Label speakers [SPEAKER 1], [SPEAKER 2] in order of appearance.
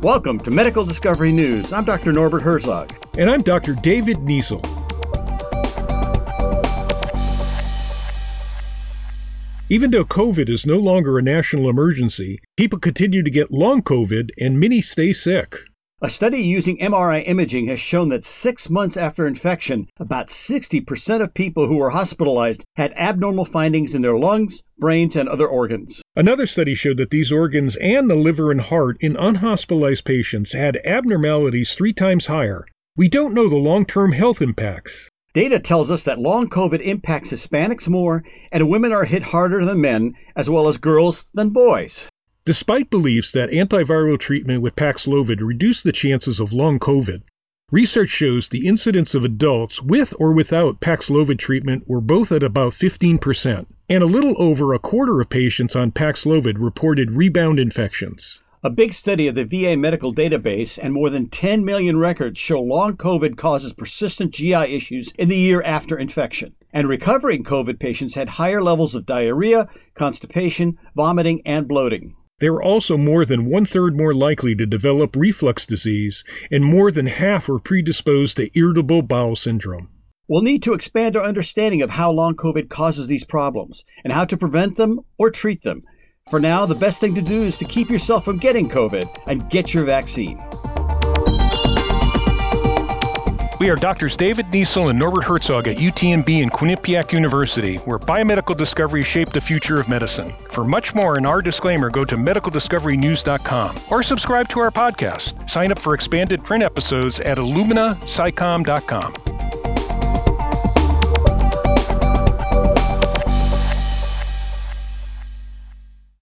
[SPEAKER 1] Welcome to Medical Discovery News. I'm Dr. Norbert Herzog.
[SPEAKER 2] And I'm Dr. David Niesel. Even though COVID is no longer a national emergency, people continue to get long COVID and many stay sick.
[SPEAKER 1] A study using MRI imaging has shown that 6 months after infection, about 60% of people who were hospitalized had abnormal findings in their lungs, brains, and other organs.
[SPEAKER 2] Another study showed that these organs and the liver and heart in unhospitalized patients had abnormalities 3 times higher. We don't know the long-term health impacts.
[SPEAKER 1] Data tells us that long COVID impacts Hispanics more, and women are hit harder than men, as well as girls than boys.
[SPEAKER 2] Despite beliefs that antiviral treatment with Paxlovid reduced the chances of long COVID, research shows the incidence of adults with or without Paxlovid treatment were both at about 15%, and a little over a quarter of patients on Paxlovid reported rebound infections.
[SPEAKER 1] A big study of the VA medical database and more than 10 million records show long COVID causes persistent GI issues in the year after infection. And recovering COVID patients had higher levels of diarrhea, constipation, vomiting, and bloating.
[SPEAKER 2] They were also more than 1/3 more likely to develop reflux disease, and more than half were predisposed to irritable bowel syndrome.
[SPEAKER 1] We'll need to expand our understanding of how long COVID causes these problems and how to prevent them or treat them. For now, the best thing to do is to keep yourself from getting COVID and get your vaccine.
[SPEAKER 3] We are Drs. David Niesel and Norbert Herzog at UTMB and Quinnipiac University, where biomedical discoveries shape the future of medicine. For much more in our disclaimer, go to medicaldiscoverynews.com or subscribe to our podcast. Sign up for expanded print episodes at illuminascicom.com.